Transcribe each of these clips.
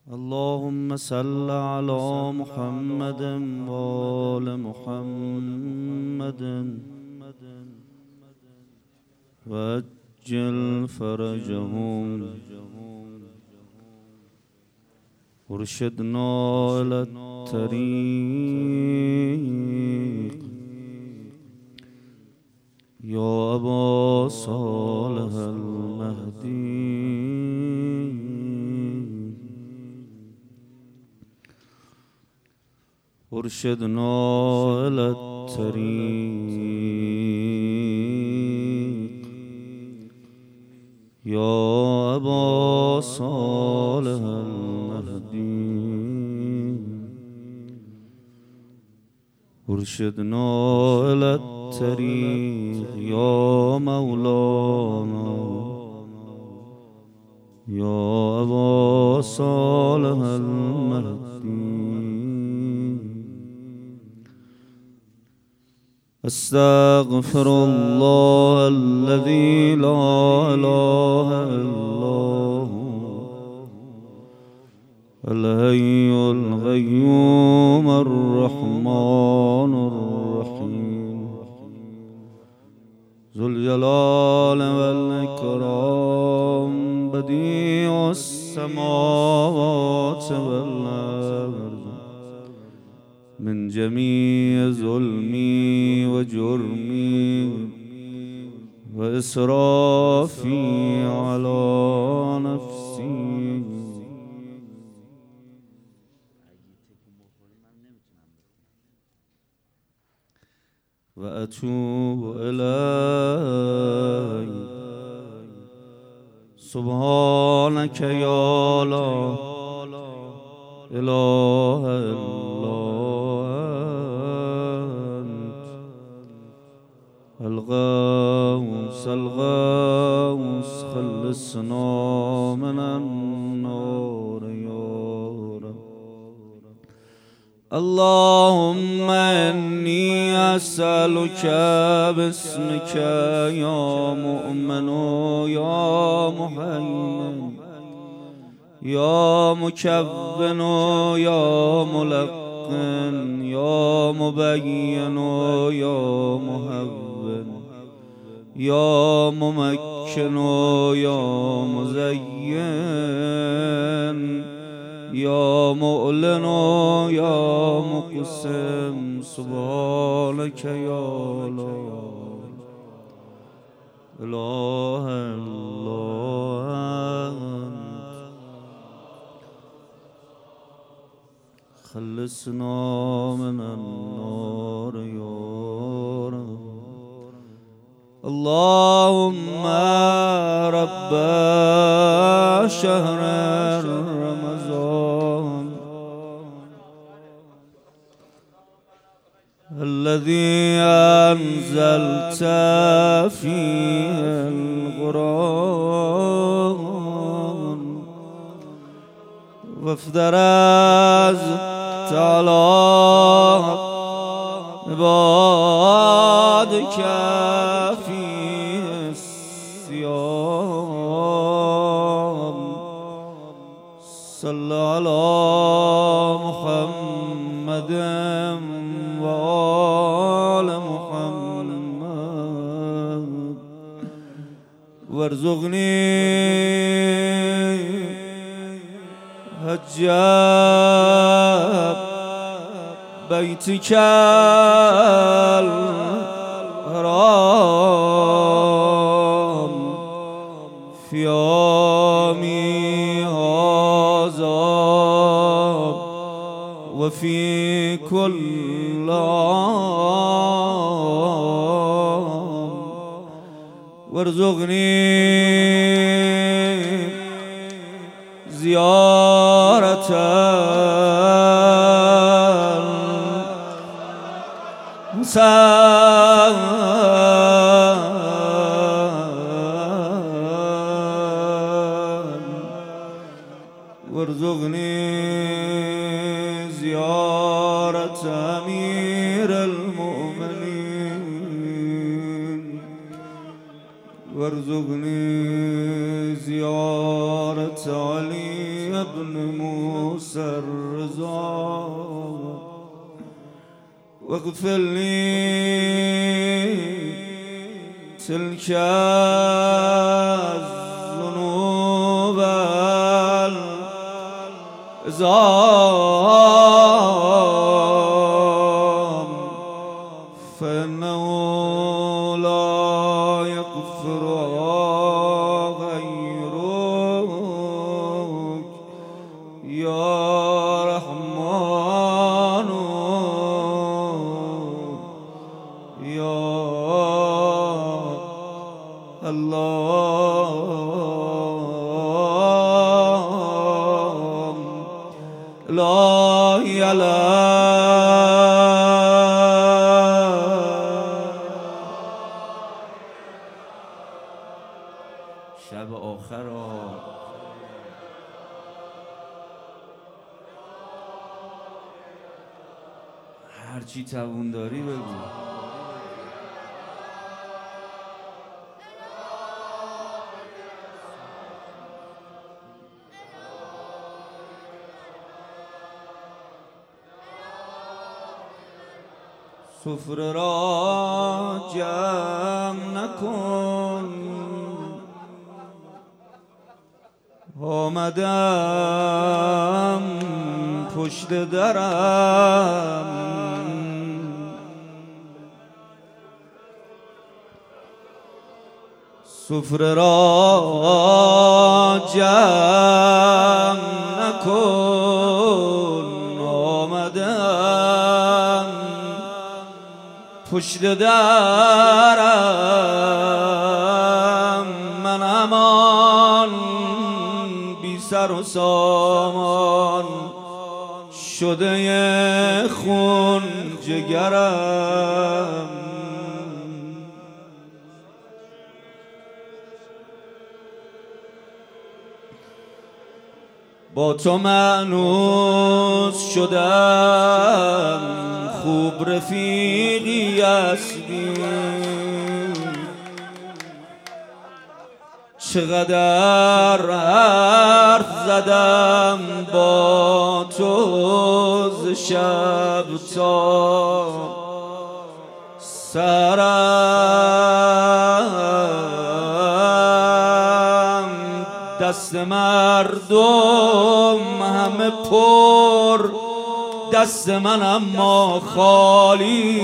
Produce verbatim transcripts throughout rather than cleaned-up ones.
اللهم صل على محمد وآل محمد وعجل فرجهم ارشدنا إلى الطريق يا أبا صالح المهدي ارشدنا إلى الطريق يا أبا صالح المهدي ارشدنا إلى الطريق يا مولانا يا أبا صالح المهدي استغفر الله الذي لا إله إلا هو الحي القيوم الرحمن الرحيم ذو الجلال والإكرام بديع السماوات والأرض من جميع ظلمي وجرمي وإسرافي على نفسي وأتوب إليك سبحانك يا لا إله إلا الغوث الغوث خلصنا من النار يا رب اللهم إني أسألك باسمك يا مؤمن يا مهيمن يا مكون يا ملقن يا مبين يا مهون يا ممكن يا مزين يا مؤلن يا مقسم سبحانك يا لا إله إلا أنت خلصنا من النار يا رب اللهم رب شهر رمضان الذي أنزلت فيه القرآن وافترضت على عبادك فيه الصيام صل على محمد وآل محمد وارزقني حج بيتك الحرام في يومي هذا وفي كل عام وارزقني زيارة الحسين وارزقني زيارة أمير المؤمنين وارزقني زيارة علي بن موسى موسى الرضا واغفر لي تلك الذنوب العظام فإنه لا يغفرها غيرك يا رحمن يا الله لا إله شب آخر هرچی توان داری بگو. سفره را جمع نکن آمدم پشت درم سفره را جمع نکن آمدم پشت درم من امان بی سر و سامان شده خون جگرم با تو مأنوس شدم خوب رفیقی هستی چقدر حرف زدم با تو ز شب تا سرم دست مردم همه پر دست من اما خالی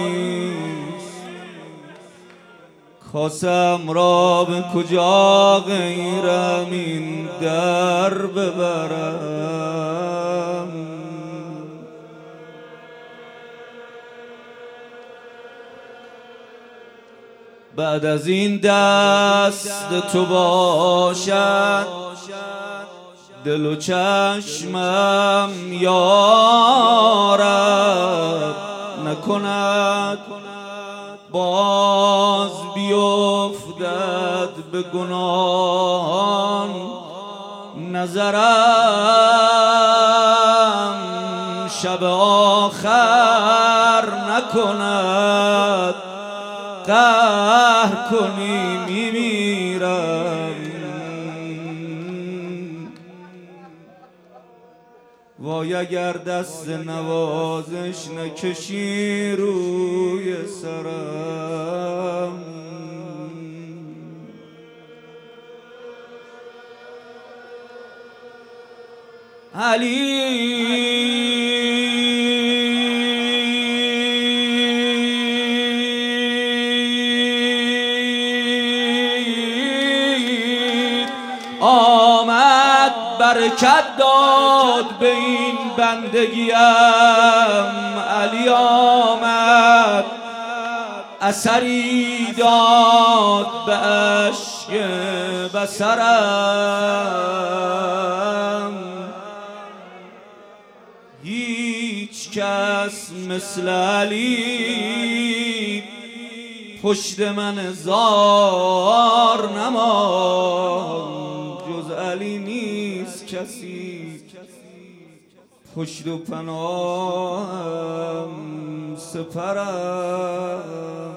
خواستم را به کجا غیر همین در ببرم بعد از این دست تو باشد دل و چشمم یارب نکند باز بیفتد به گناهان نظرم شب آخر نکند قهر کنی میمیرم وای اگر دست نوازش نکشی روی سرم علی آمد برکت داد به این بندگیم علی آمد اثری داد به اشک بصرم هیچ کس مثل علی پشت من زار نماند جز علی نیست کسی پشت و پناهم سپرم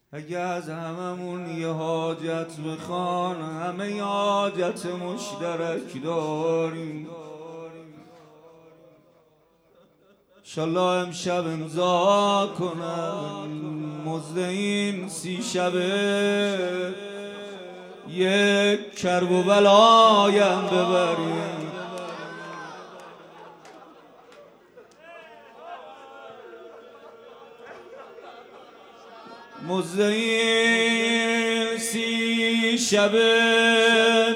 اگه از هممون یه حاجت بخوان همه یه حاجت مشترک داریم. انشالله امشب امضا کنن مزد این سی شبه، یک کرب و بلایم ببریم. مزد این سی شبه،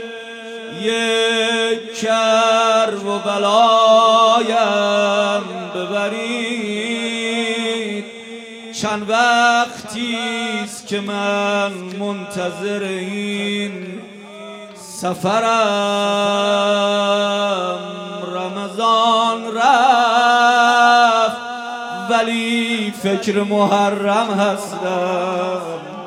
یک کرب و بلایم ببرید. چند وقتیست که من منتظر این سفرم. رمضان رفت ولی فکر محرم هستم.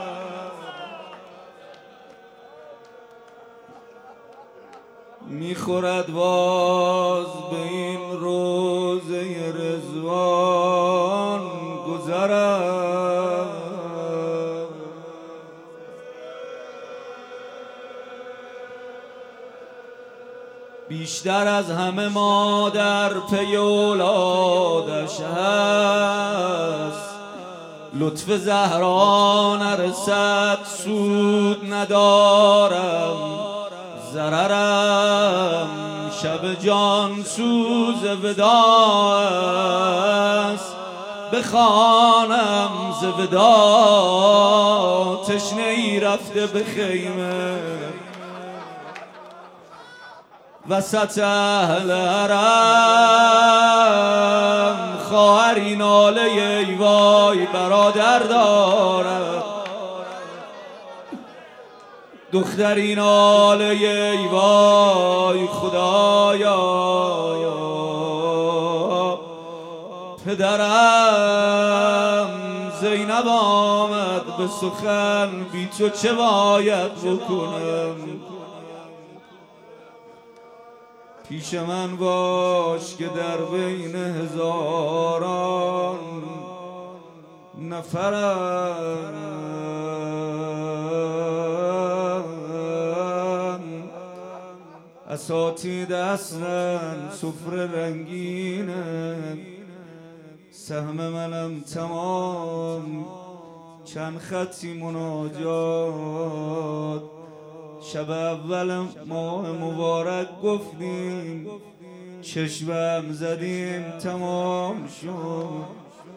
میخورد باز به این روزه رضوان گذرم. بیشتر از همه مادر پی اولادش هست. لطف زهرا نرسد سود ندارم. ضررم شب جان سوز ودا است. بخوانم ز ودا تشنه ای رفته به خیمه. وسط اهل حرم خواهری ناله ای وای برادر دارد. دختری ناله ای وای خدایا. پدرم زینب آمد به سخن، بی تو چه باید بکنم. پیش من باش که در بین هزاران نفرم. اساتید هستن سفره رنگینه، سهم منم تمام. چند خطی مناجات شب اول ماه مبارک گفتیم، چشمم زدیم تمام شد.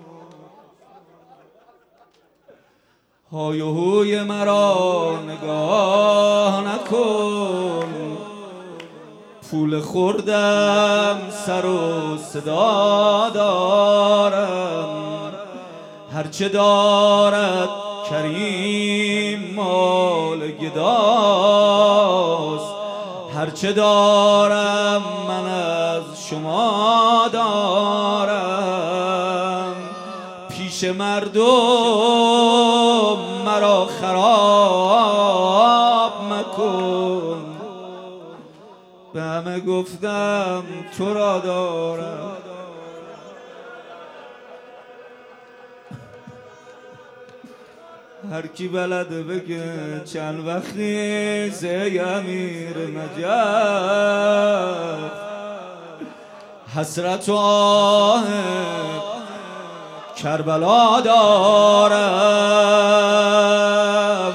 های و هوی مرا نگاه نکن، پول خوردم سر و صدا دارم. هرچه دارد کریم مال گداست. هرچه دارم من از شما دارم. پیش مردم مرا خراب مکن، به همه گفتم تو را دارم. هر کی بلده بگه چند وقتی زی امیر نجف. حسرت و آه کربلا دارم.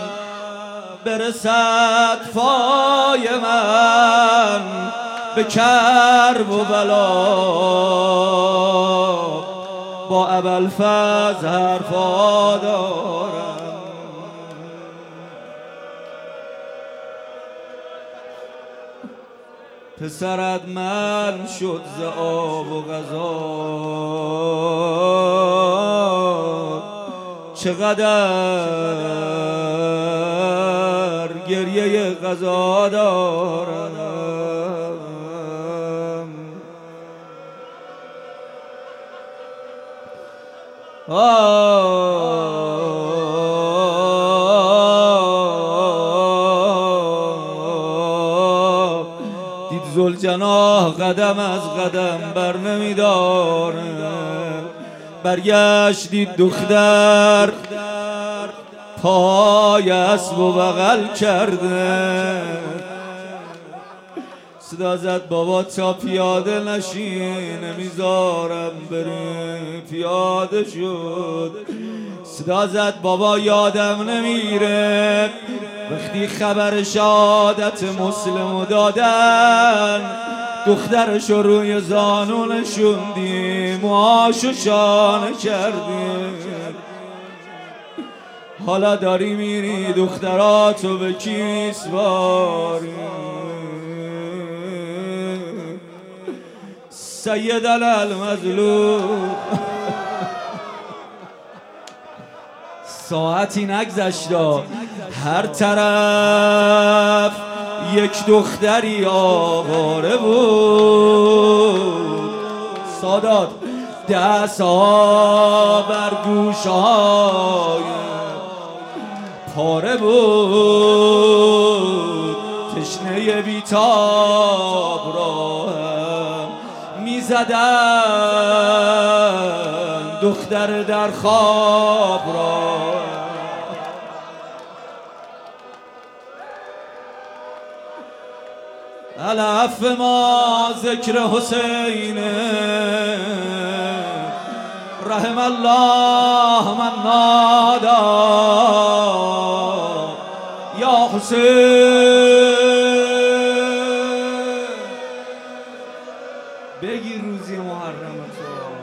برسد پای من به کرب و بلا، با ابوالفضل حرفا دارم. پسرت من شد ز آب و غذا، چقدر گریه غذا دارم. دید ذوالجناح قدم از قدم بر نمیداره. برگشت دید دختر پای اسب و بغل کرده. صدا زد بابا تا پیاده نشی نمیذارم بری، پیاده شد. صدا زد بابا یادم نمیره وقتی خبر شهادت مسلمو دادن، دخترشو روی زانو نشوندی، موهاشو شانه کردی. حالا داری میری دختراتو به کی میسپاری؟ سید المظلوم. ساعتی نگذشت هر طرف یک دختری آواره بود. سادات دست ها بر گوشهای پاره بود، تشنه بیتاب را میزدن دختر در خواب را. علف ما ذکر حسین رحم الله من نادا یا حسین. بگی روزی محرمتو